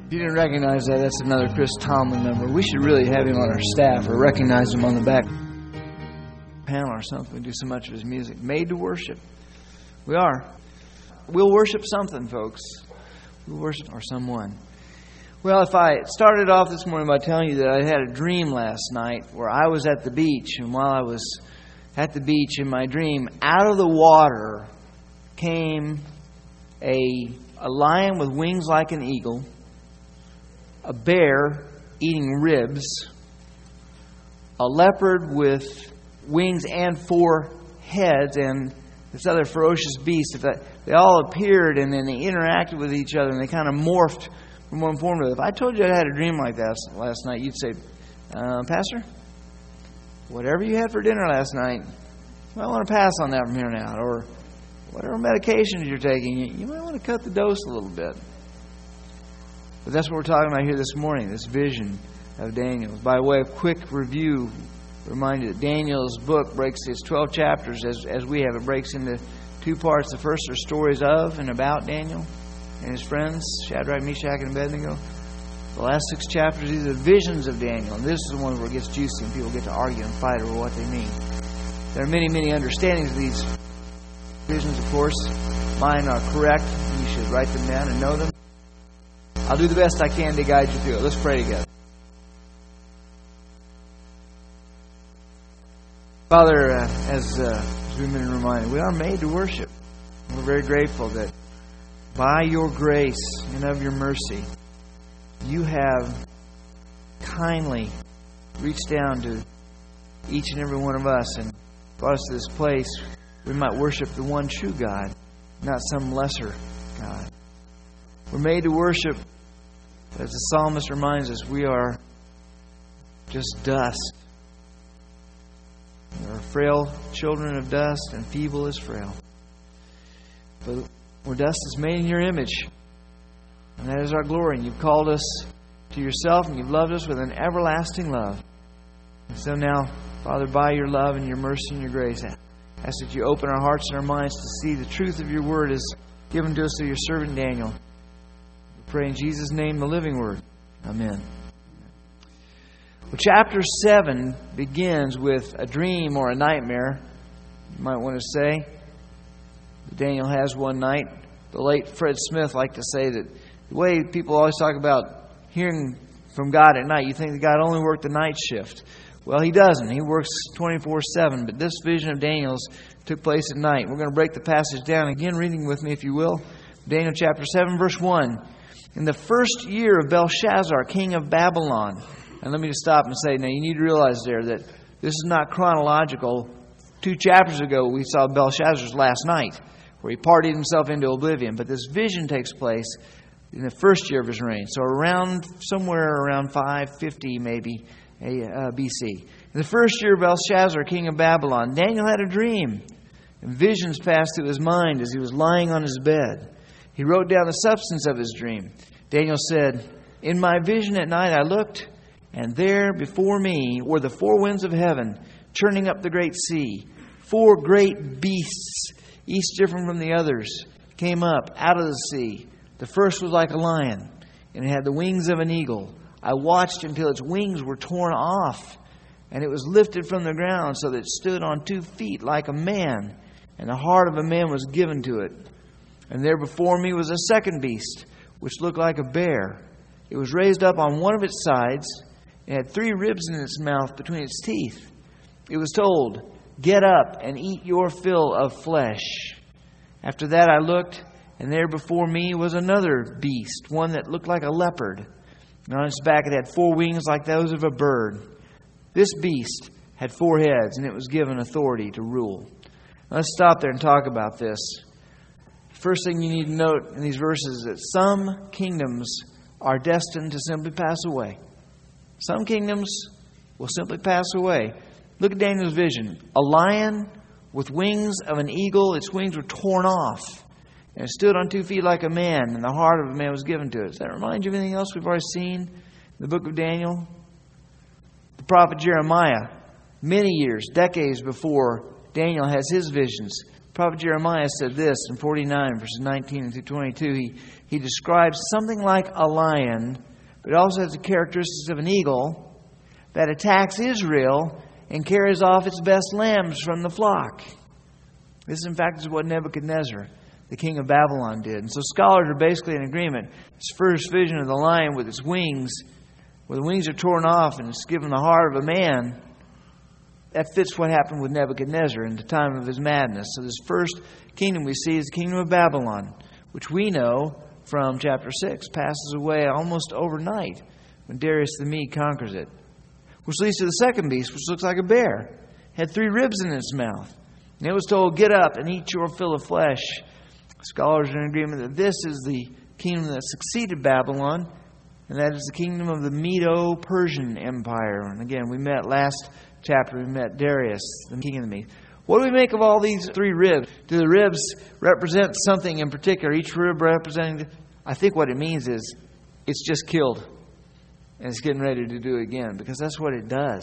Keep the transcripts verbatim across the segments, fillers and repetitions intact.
If you didn't recognize that, that's another Chris Tomlin number. We should really have him on our staff or recognize him on the back panel or something. We do so much of his music. Made to worship. We are. We'll worship something, folks. We'll worship or someone. Well, if I started off this morning by telling you that I had a dream last night where I was at the beach, and while I was at the beach in my dream, out of the water came a, a lion with wings like an eagle, a bear eating ribs, a leopard with wings and four heads, and this other ferocious beast. If that, they all appeared and then they interacted with each other and they kind of morphed from one form to the other. If I told you I had a dream like that last night, you'd say, uh, Pastor, whatever you had for dinner last night, you might want to pass on that from here on out. Or whatever medications you're taking, you, you might want to cut the dose a little bit. But that's what we're talking about here this morning, this vision of Daniel. By way of quick review, remind you that Daniel's book breaks its twelve chapters as, as we have. It breaks into two parts. The first are stories of and about Daniel and his friends, Shadrach, Meshach, and Abednego. The last six chapters, these are visions of Daniel. And this is the one where it gets juicy and people get to argue and fight over what they mean. There are many, many understandings of these visions, of course. Mine are correct. You should write them down and know them. I'll do the best I can to guide you through it. Let's pray together. Father, uh, as, uh, as we've been reminded, we are made to worship. We're very grateful that by your grace and of your mercy, you have kindly reached down to each and every one of us and brought us to this place we might worship the one true God, not some lesser God. We're made to worship. As the psalmist reminds us, we are just dust. We are frail children of dust and feeble as frail. But we're dust is made in your image. And that is our glory. And you've called us to yourself and you've loved us with an everlasting love. And so now, Father, by your love and your mercy and your grace, I ask that you open our hearts and our minds to see the truth of your word as given to us through your servant Daniel. Pray in Jesus' name, the living word. Amen. Well, chapter seven begins with a dream or a nightmare, you might want to say. Daniel has one night. The late Fred Smith liked to say that the way people always talk about hearing from God at night, you think that God only worked the night shift. Well, He doesn't. He works twenty-four seven. But this vision of Daniel's took place at night. We're going to break the passage down again, reading with me if you will. Daniel chapter seven, verse one. In the first year of Belshazzar, king of Babylon. And let me just stop and say, now you need to realize there that this is not chronological. Two chapters ago, we saw Belshazzar's last night, where he partied himself into oblivion. But this vision takes place in the first year of his reign. So around, somewhere around five fifty maybe uh, B C. In the first year of Belshazzar, king of Babylon, Daniel had a dream. And visions passed through his mind as he was lying on his bed. He wrote down the substance of his dream. Daniel said, in my vision at night I looked, and there before me were the four winds of heaven, churning up the great sea. Four great beasts, each different from the others, came up out of the sea. The first was like a lion, and it had the wings of an eagle. I watched until its wings were torn off, and it was lifted from the ground so that it stood on two feet like a man, and the heart of a man was given to it. And there before me was a second beast, which looked like a bear. It was raised up on one of its sides. It had three ribs in its mouth between its teeth. It was told, get up and eat your fill of flesh. After that I looked, and there before me was another beast, one that looked like a leopard. And on its back it had four wings like those of a bird. This beast had four heads, and it was given authority to rule. Now, let's stop there and talk about this. First thing you need to note in these verses is that some kingdoms are destined to simply pass away. Some kingdoms will simply pass away. Look at Daniel's vision. A lion with wings of an eagle. Its wings were torn off. And it stood on two feet like a man. And the heart of a man was given to it. Does that remind you of anything else we've already seen in the book of Daniel? The prophet Jeremiah, many years, decades before Daniel has his visions, prophet Jeremiah said this in forty-nine, verses nineteen through twenty-two. He, he describes something like a lion, but it also has the characteristics of an eagle that attacks Israel and carries off its best lambs from the flock. This, in fact, is what Nebuchadnezzar, the king of Babylon, did. And so scholars are basically in agreement. This first vision of the lion with its wings, where the wings are torn off and it's given the heart of a man, that fits what happened with Nebuchadnezzar in the time of his madness. So this first kingdom we see is the kingdom of Babylon, which we know from chapter six passes away almost overnight when Darius the Mede conquers it. Which leads to the second beast, which looks like a bear. Had three ribs in its mouth. And it was told, get up and eat your fill of flesh. Scholars are in agreement that this is the kingdom that succeeded Babylon, and that is the kingdom of the Medo-Persian Empire. And again, we met last chapter, we met Darius, the king of the Medes. What do we make of all these three ribs? Do the ribs represent something in particular? Each rib representing... I think what it means is it's just killed. And it's getting ready to do it again. Because that's what it does.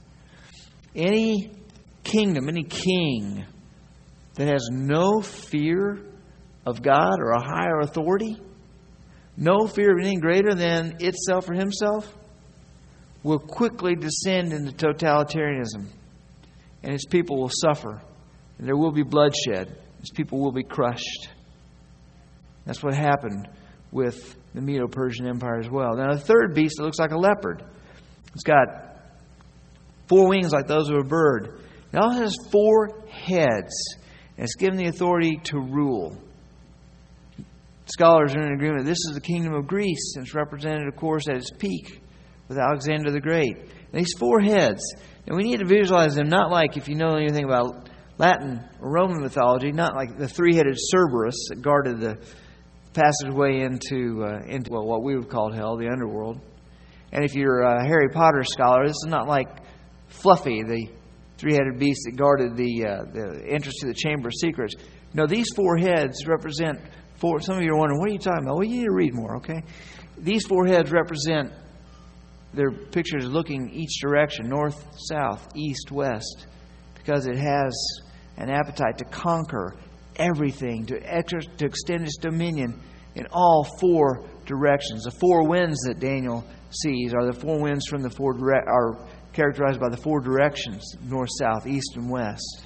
Any kingdom, any king that has no fear of God or a higher authority, no fear of anything greater than itself or himself, will quickly descend into totalitarianism. And its people will suffer. And there will be bloodshed. Its people will be crushed. That's what happened with the Medo-Persian Empire as well. Now the third beast, it looks like a leopard. It's got four wings like those of a bird. It also has four heads. And it's given the authority to rule. Scholars are in agreement. This is the kingdom of Greece. And it's represented, of course, at its peak with Alexander the Great. And these four heads, and we need to visualize them not like, if you know anything about Latin or Roman mythology, not like the three-headed Cerberus that guarded the passageway into, uh, into well, what we would call hell, the underworld. And if you're a Harry Potter scholar, this is not like Fluffy, the three-headed beast that guarded the uh, the entrance to the Chamber of Secrets. No, these four heads represent four. Some of you are wondering, what are you talking about? Well, you need to read more, okay? These four heads represent, their pictures looking each direction, north, south, east, west, because it has an appetite to conquer everything, to, ex- to extend its dominion in all four directions. The four winds that Daniel sees are the four winds from the four dire- are characterized by the four directions, north, south, east, and west.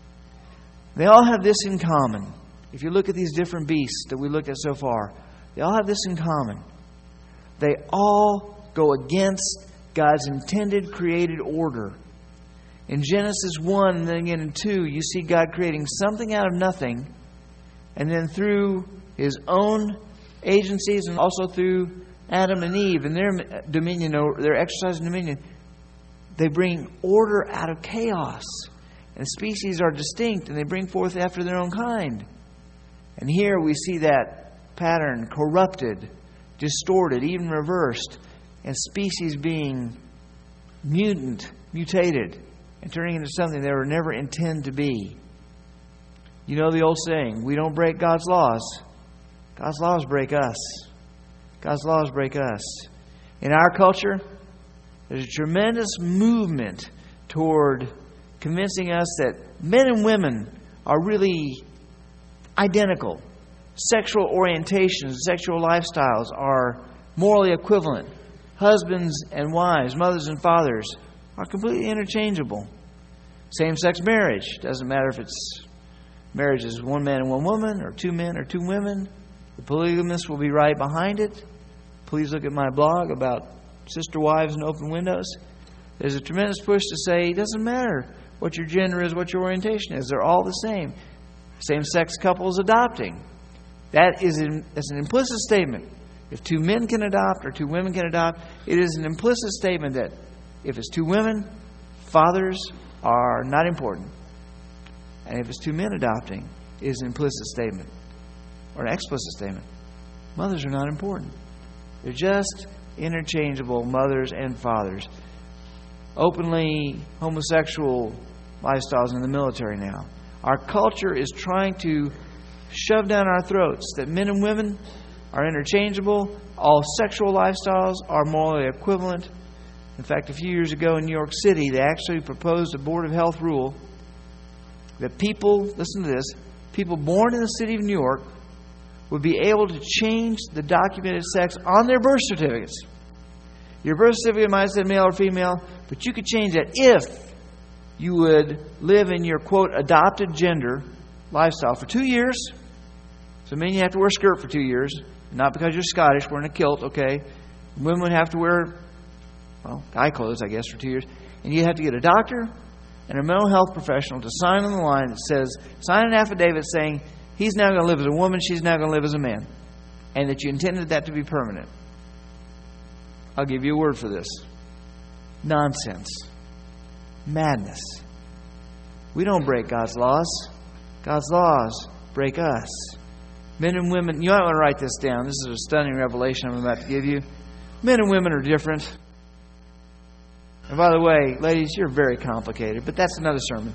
They all have this in common. If you look at these different beasts that we looked at so far, they all have this in common. They all go against God's intended created order. In Genesis one and then again in two, you see God creating something out of nothing, and then through His own agencies and also through Adam and Eve and their dominion, their exercise of dominion, they bring order out of chaos. And species are distinct and they bring forth after their own kind. And here we see that pattern corrupted, distorted, even reversed, and species being mutant, mutated, and turning into something they were never intended to be. You know the old saying, we don't break God's laws. God's laws break us. God's laws break us. In our culture, there's a tremendous movement toward convincing us that men and women are really identical. Sexual orientations, sexual lifestyles are morally equivalent. Husbands and wives, mothers and fathers are completely interchangeable. Same-sex marriage. Doesn't matter if it's marriage is one man and one woman, or two men or two women. The polygamist will be right behind it. Please look at my blog about sister wives and open windows. There's a tremendous push to say it doesn't matter what your gender is, what your orientation is. They're all the same. Same-sex couples adopting. That is an, that's an implicit statement. If two men can adopt or two women can adopt, it is an implicit statement that if it's two women, fathers are not important. And if it's two men adopting, it is an implicit statement or an explicit statement. Mothers are not important. They're just interchangeable mothers and fathers. Openly homosexual lifestyles in the military now. Our culture is trying to shove down our throats that men and women are interchangeable. All sexual lifestyles are morally equivalent. In fact, a few years ago in New York City, they actually proposed a Board of Health rule that people, listen to this, people born in the city of New York would be able to change the documented sex on their birth certificates. Your birth certificate might say male or female, but you could change that if you would live in your, quote, adopted gender lifestyle for two years. So it means you have to wear a skirt for two years. Not because you're Scottish, wearing a kilt, okay? Women would have to wear, well, guy clothes, I guess, for two years. And you have to get a doctor and a mental health professional to sign on the line that says, sign an affidavit saying he's now going to live as a woman, she's now going to live as a man. And that you intended that to be permanent. I'll give you a word for this. Nonsense. Madness. We don't break God's laws. God's laws break us. Men and women, you might want to write this down. This is a stunning revelation I'm about to give you. Men and women are different. And by the way, ladies, you're very complicated, but that's another sermon.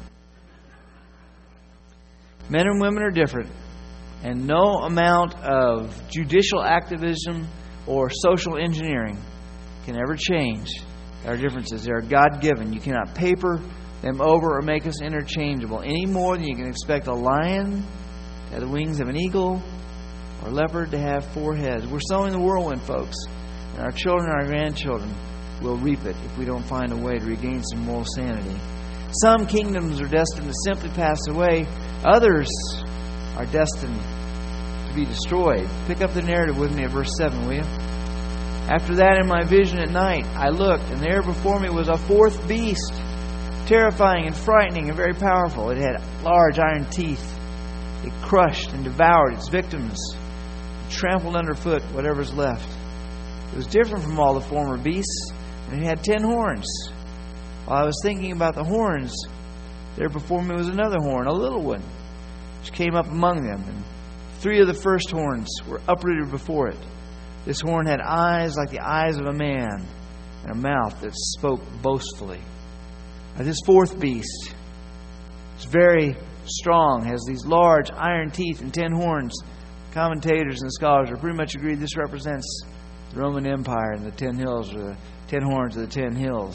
Men and women are different. And no amount of judicial activism or social engineering can ever change our differences. They are God-given. You cannot paper them over or make us interchangeable any more than you can expect a lion to have the wings of an eagle or a leopard to have four heads. We're sowing the whirlwind, folks. And our children and our grandchildren will reap it if we don't find a way to regain some moral sanity. Some kingdoms are destined to simply pass away. Others are destined to be destroyed. Pick up the narrative with me at verse seven, will you? After that, in my vision at night, I looked, and there before me was a fourth beast, terrifying and frightening and very powerful. It had large iron teeth. It crushed and devoured its victims, and trampled underfoot whatever's left. It was different from all the former beasts, and it had ten horns. While I was thinking about the horns, there before me was another horn, a little one, which came up among them, and three of the first horns were uprooted before it. This horn had eyes like the eyes of a man, and a mouth that spoke boastfully. Now, this fourth beast is very strong, has these large iron teeth and ten horns. Commentators and scholars are pretty much agreed this represents the Roman Empire and the ten hills, or the ten horns of the ten hills.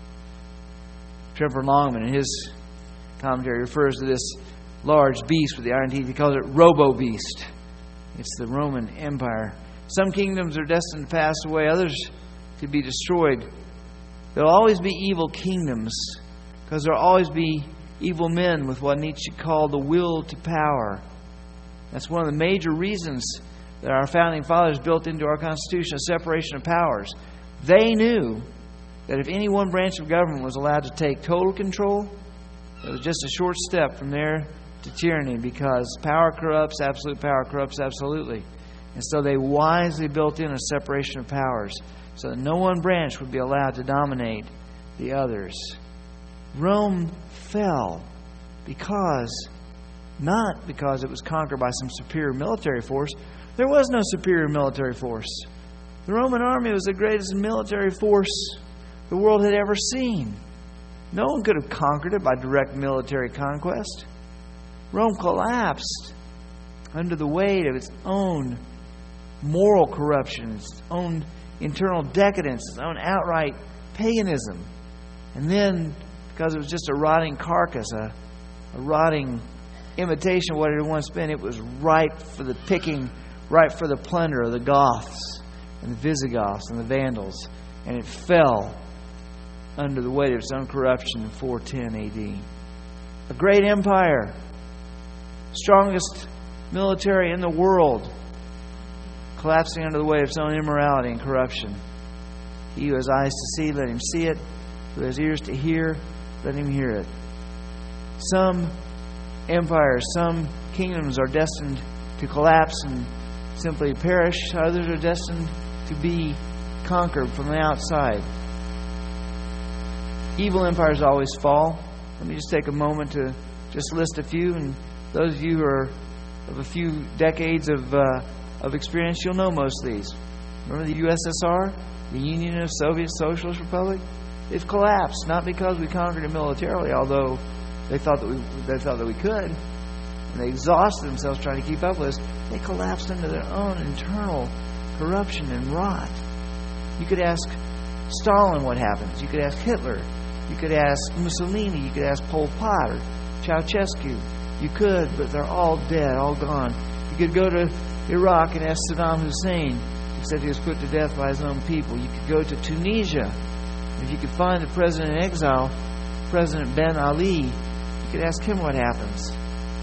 Trevor Longman, in his commentary, refers to this large beast with the iron teeth. He calls it Robo-Beast. It's the Roman Empire. Some kingdoms are destined to pass away, others to be destroyed. There will always be evil kingdoms because there will always be evil men with what Nietzsche called the will to power. That's one of the major reasons that our founding fathers built into our Constitution a separation of powers. They knew that if any one branch of government was allowed to take total control, it was just a short step from there to tyranny, because power corrupts, absolute power corrupts absolutely. And so they wisely built in a separation of powers so that no one branch would be allowed to dominate the others. Rome fell because, not because it was conquered by some superior military force. There was no superior military force. The Roman army was the greatest military force the world had ever seen. No one could have conquered it by direct military conquest. Rome collapsed under the weight of its own moral corruption, its own internal decadence, its own outright paganism. And then, because it was just a rotting carcass, a, a rotting imitation of what it had once been, it was ripe for the picking, ripe for the plunder of the Goths and the Visigoths and the Vandals. And it fell under the weight of its own corruption in four ten A D. A great empire, strongest military in the world, collapsing under the weight of its own immorality and corruption. He who has eyes to see, let him see it. Who has ears to hear, let him hear it. Some empires, some kingdoms are destined to collapse and simply perish. Others are destined to be conquered from the outside. Evil empires always fall. Let me just take a moment to just list a few. And those of you who are of a few decades of uh, of experience, you'll know most of these. Remember the U S S R, the Union of Soviet Socialist Republic? They've collapsed, not because we conquered it militarily, although they thought that we they thought that we could. And they exhausted themselves trying to keep up with us. They collapsed under their own internal corruption and rot. You could ask Stalin what happens. You could ask Hitler. You could ask Mussolini. You could ask Pol Pot. Or Ceausescu. You could, but they're all dead, all gone. You could go to Iraq and ask Saddam Hussein, except he was put to death by his own people. You could go to Tunisia. If you could find the president in exile, President Ben Ali, you could ask him what happens.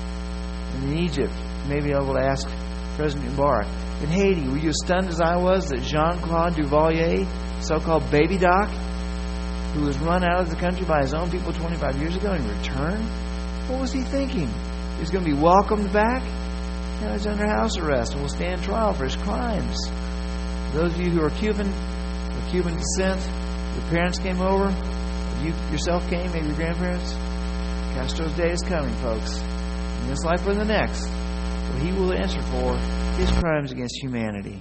And in Egypt, maybe I will ask President Mubarak. In Haiti, were you as stunned as I was that Jean-Claude Duvalier, so-called baby doc, who was run out of the country by his own people twenty-five years ago, and returned? What was he thinking? He was going to be welcomed back? Now he's under house arrest and will stand trial for his crimes. Those of you who are Cuban, of Cuban descent, your parents came over, you yourself came, maybe your grandparents. Castro's day is coming, folks. In this life or the next, where he will answer for his crimes against humanity.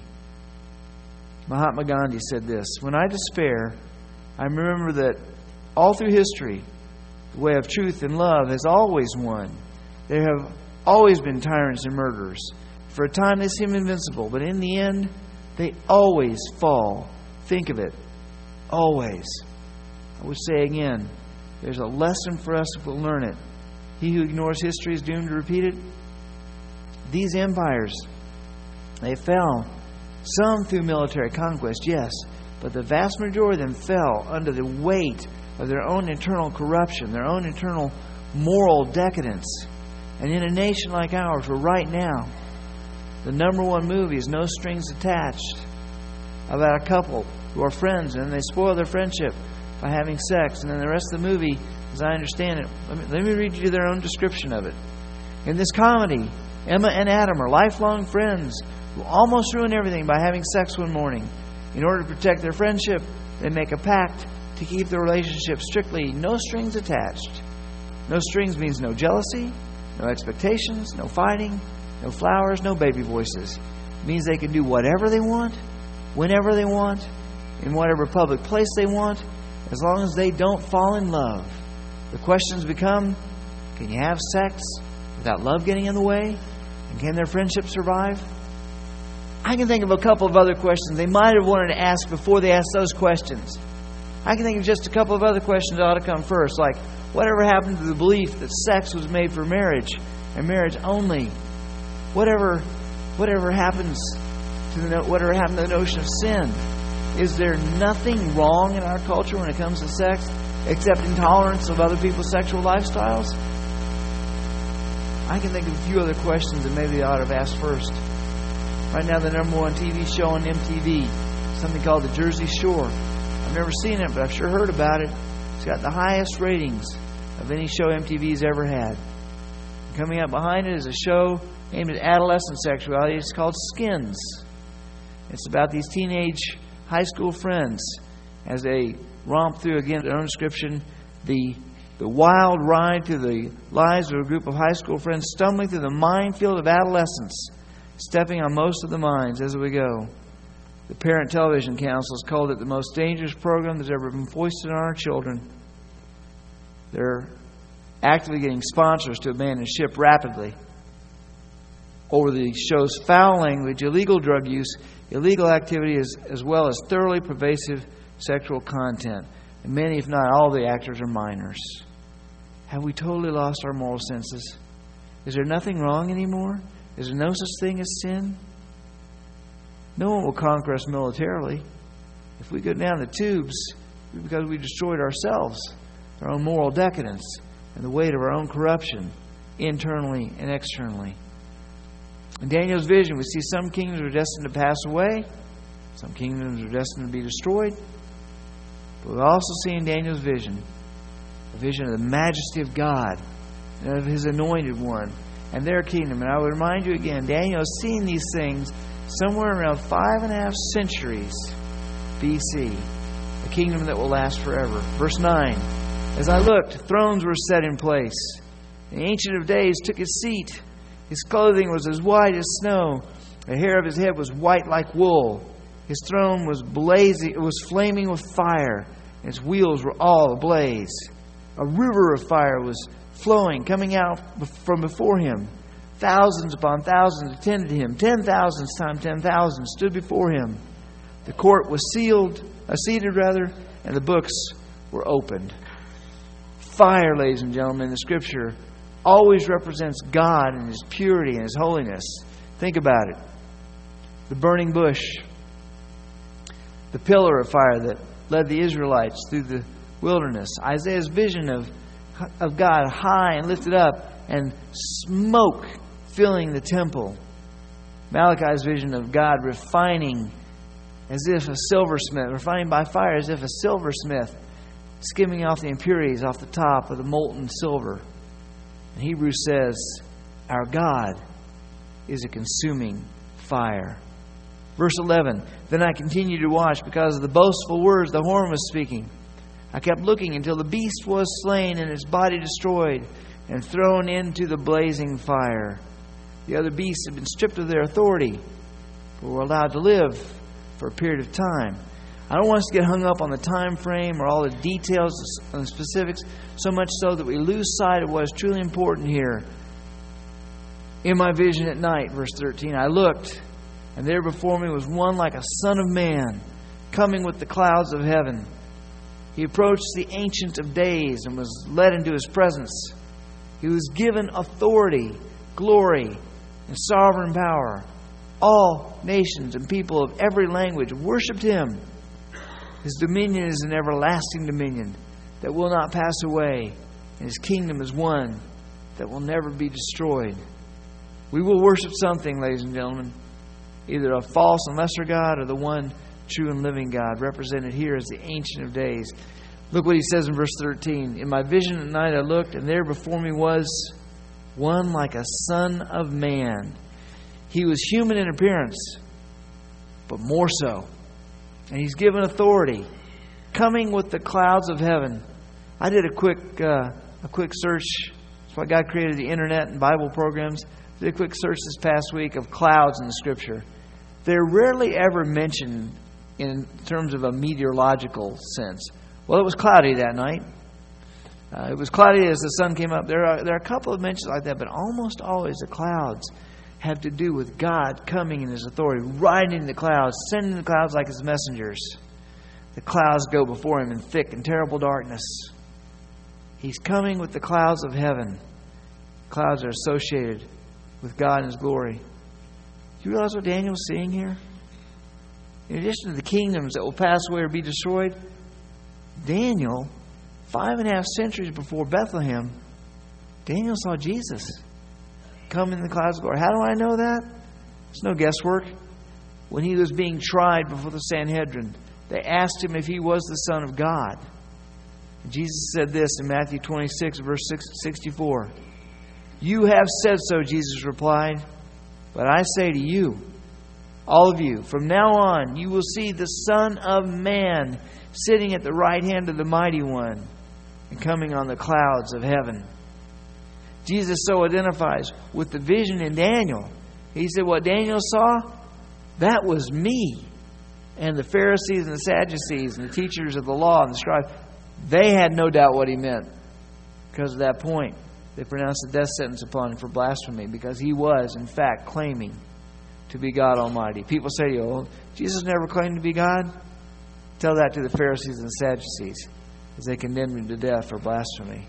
Mahatma Gandhi said this, "When I despair, I remember that all through history, the way of truth and love has always won. There have always been tyrants and murderers. For a time they seem invincible, but in the end, they always fall. Think of it. Always." I would say again, there's a lesson for us if we'll learn it. He who ignores history is doomed to repeat it. These empires, they fell. Some through military conquest, yes, but the vast majority of them fell under the weight of their own internal corruption, their own internal moral decadence. And in a nation like ours, where right now, the number one movie is No Strings Attached, about a couple who are friends and they spoil their friendship by having sex. And then the rest of the movie, as I understand it, let me, let me read you their own description of it. In this comedy, Emma and Adam are lifelong friends who almost ruin everything by having sex one morning. In order to protect their friendship, they make a pact to keep the relationship strictly no strings attached. No strings means no jealousy, no expectations, no fighting, no flowers, no baby voices. It means they can do whatever they want, whenever they want, in whatever public place they want, as long as they don't fall in love. The questions become, can you have sex without love getting in the way? And can their friendship survive? I can think of a couple of other questions they might have wanted to ask before they asked those questions. I can think of just a couple of other questions that ought to come first, like, whatever happened to the belief that sex was made for marriage and marriage only? Whatever, whatever happens to the whatever happened to the notion of sin? Is there nothing wrong in our culture when it comes to sex except intolerance of other people's sexual lifestyles? I can think of a few other questions that maybe I ought to have asked first. Right now, the number one T V show on M T V, something called The Jersey Shore. I've never seen it, but I've sure heard about it. It's got the highest ratings of any show M T V's ever had. Coming up behind it is a show aimed at adolescent sexuality. It's called Skins. It's about these teenage high school friends as they romp through, again, their own description, the, the wild ride through the lives of a group of high school friends, stumbling through the minefield of adolescence, stepping on most of the mines as we go. The Parent Television Council has called it the most dangerous program that's ever been foisted on our children. They're actively getting sponsors to abandon ship rapidly over the show's foul language, illegal drug use, illegal activity, as, as well as thoroughly pervasive sexual content. And many, if not all, the actors are minors. Have we totally lost our moral senses? Is there nothing wrong anymore? Is there no such thing as sin? No one will conquer us militarily. If we go down the tubes, it's because we destroyed ourselves, our own moral decadence, and the weight of our own corruption, internally and externally. In Daniel's vision, we see some kingdoms are destined to pass away. Some kingdoms are destined to be destroyed. But we also see in Daniel's vision a vision of the majesty of God and of His anointed one and their kingdom. And I would remind you again, Daniel has seen these things somewhere around five and a half centuries B C. A kingdom that will last forever. Verse nine. As I looked, thrones were set in place. The Ancient of Days took his seat. His clothing was as white as snow. The hair of his head was white like wool. His throne was blazing, it was flaming with fire. Its wheels were all ablaze. A river of fire was flowing, coming out from before him. Thousands upon thousands attended him. Ten thousands times ten thousands stood before him. The court was sealed, uh, seated rather, and the books were opened. Fire, ladies and gentlemen, in the Scripture always represents God and His purity and His holiness. Think about it. The burning bush, the pillar of fire that led the Israelites through the wilderness. Isaiah's vision of, of God high and lifted up, and smoke filling the temple. Malachi's vision of God refining as if a silversmith, refining by fire as if a silversmith, skimming off the impurities off the top of the molten silver. And Hebrews says, our God is a consuming fire. Verse eleven, then I continued to watch because of the boastful words the horn was speaking. I kept looking until the beast was slain and its body destroyed and thrown into the blazing fire. The other beasts had been stripped of their authority, but were allowed to live for a period of time. I don't want us to get hung up on the time frame or all the details and the specifics, so much so that we lose sight of what is truly important here. In my vision at night, verse thirteen, I looked, and there before me was one like a son of man, coming with the clouds of heaven. He approached the Ancient of Days and was led into His presence. He was given authority, glory, and sovereign power. All nations and people of every language worshipped Him. His dominion is an everlasting dominion that will not pass away, and His kingdom is one that will never be destroyed. We will worship something, ladies and gentlemen, either a false and lesser God or the one true and living God, represented here as the Ancient of Days. Look what He says in verse thirteen. In my vision at night I looked, and there before me was one like a son of man. He was human in appearance, but more so. And He's given authority, coming with the clouds of heaven. I did a quick uh, a quick search. That's why God created the internet and Bible programs. I did a quick search this past week of clouds in the Scripture. They're rarely ever mentioned in terms of a meteorological sense. Well, it was cloudy that night. Uh, it was cloudy as the sun came up. There are, there are a couple of mentions like that, but almost always the clouds have to do with God coming in His authority, riding the clouds, sending the clouds like His messengers. The clouds go before Him in thick and terrible darkness. He's coming with the clouds of heaven. Clouds are associated with God and His glory. Do you realize what Daniel's seeing here? In addition to the kingdoms that will pass away or be destroyed, Daniel, five and a half centuries before Bethlehem, Daniel saw Jesus come in the clouds of glory. How do I know that? It's no guesswork. When He was being tried before the Sanhedrin, they asked Him if He was the Son of God. And Jesus said this in Matthew twenty-six, verse sixty-four. You have said so, Jesus replied, but I say to you, all of you, from now on you will see the Son of Man sitting at the right hand of the Mighty One and coming on the clouds of heaven. Jesus so identifies with the vision in Daniel. He said, what Daniel saw, that was me. And the Pharisees and the Sadducees and the teachers of the law and the scribes, they had no doubt what He meant. Because of that point, they pronounced the death sentence upon Him for blasphemy, because He was, in fact, claiming to be God Almighty. People say to you, oh, Jesus never claimed to be God. Tell that to the Pharisees and the Sadducees as they condemned Him to death for blasphemy.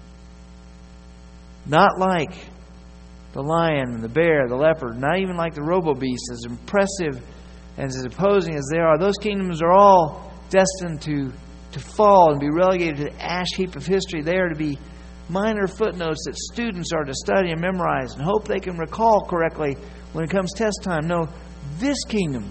Not like the lion and the bear, the leopard, not even like the robo-beast, as impressive and as imposing as they are. Those kingdoms are all destined to, to fall and be relegated to the ash heap of history. They are to be minor footnotes that students are to study and memorize and hope they can recall correctly when it comes test time. No, this kingdom,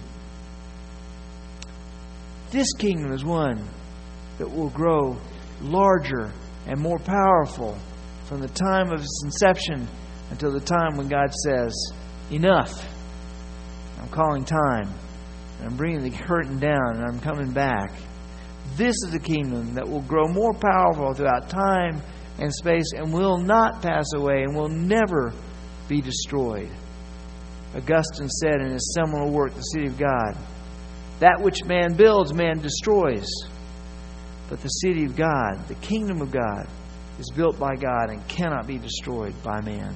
this kingdom is one that will grow larger and more powerful from the time of its inception until the time when God says, enough. I'm calling time. And I'm bringing the curtain down and I'm coming back. This is a kingdom that will grow more powerful throughout time and space and will not pass away and will never be destroyed. Augustine said in his seminal work, The City of God, that which man builds, man destroys. But the city of God, the kingdom of God, is built by God and cannot be destroyed by man.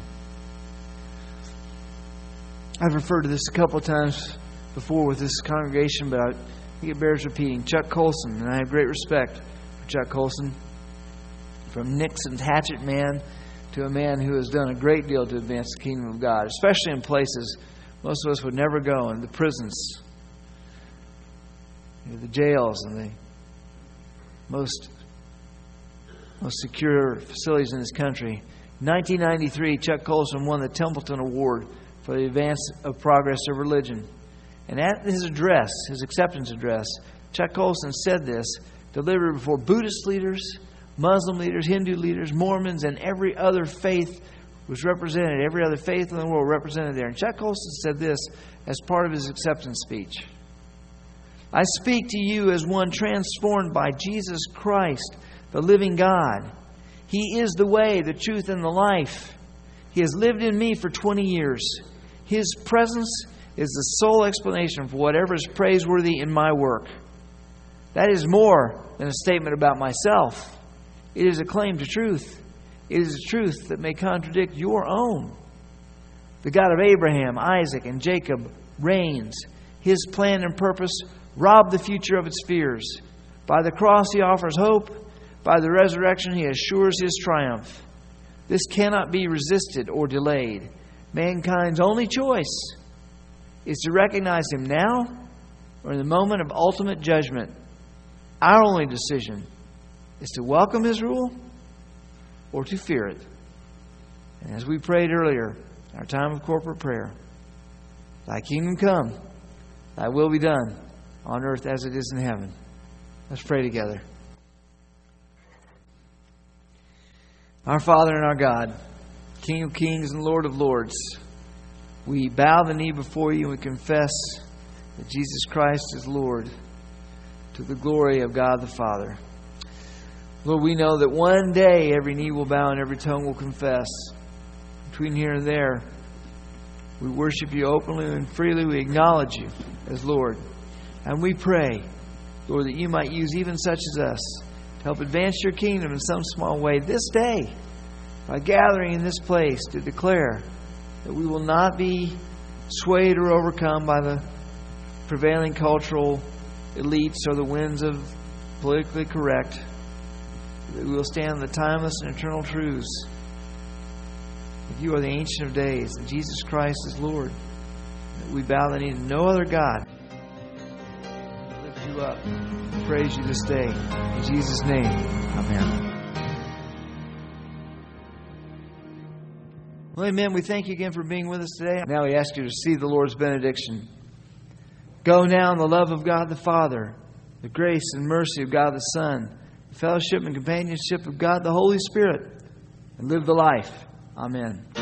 I've referred to this a couple of times before with this congregation, but I think it bears repeating. Chuck Colson, and I have great respect for Chuck Colson. From Nixon's hatchet man to a man who has done a great deal to advance the kingdom of God, especially in places most of us would never go, in the prisons, you know, the jails, and the most, most secure facilities in this country. In nineteen ninety-three, Chuck Colson won the Templeton Award for the advance of progress of religion. And at his address, his acceptance address, Chuck Colson said this, delivered before Buddhist leaders, Muslim leaders, Hindu leaders, Mormons, and every other faith was represented. Every other faith in the world represented there. And Chuck Colson said this as part of his acceptance speech. I speak to you as one transformed by Jesus Christ, the living God. He is the way, the truth, and the life. He has lived in me for twenty years. His presence is the sole explanation for whatever is praiseworthy in my work. That is more than a statement about myself. It is a claim to truth. It is a truth that may contradict your own. The God of Abraham, Isaac, and Jacob reigns. His plan and purpose rob the future of its fears. By the cross He offers hope. By the resurrection He assures His triumph. This cannot be resisted or delayed. Mankind's only choice is to recognize Him now or in the moment of ultimate judgment. Our only decision is to welcome His rule or to fear it. And as we prayed earlier, in our time of corporate prayer, Thy kingdom come, Thy will be done on earth as it is in heaven. Let's pray together. Our Father and our God, King of kings and Lord of lords, we bow the knee before You and we confess that Jesus Christ is Lord, to the glory of God the Father. Lord, we know that one day every knee will bow and every tongue will confess. Between here and there, we worship You openly and freely. We acknowledge You as Lord. And we pray, Lord, that You might use even such as us to help advance Your kingdom in some small way this day by gathering in this place to declare that we will not be swayed or overcome by the prevailing cultural elites or the winds of politically correct. That we will stand on the timeless and eternal truths. That You are the Ancient of Days, and Jesus Christ is Lord. That we bow the knee to no other God. We lift You up and praise You this day. In Jesus' name, amen. Well, amen. We thank You again for being with us today. Now we ask you to receive the Lord's benediction. Go now in the love of God the Father, the grace and mercy of God the Son, the fellowship and companionship of God the Holy Spirit, and live the life. Amen.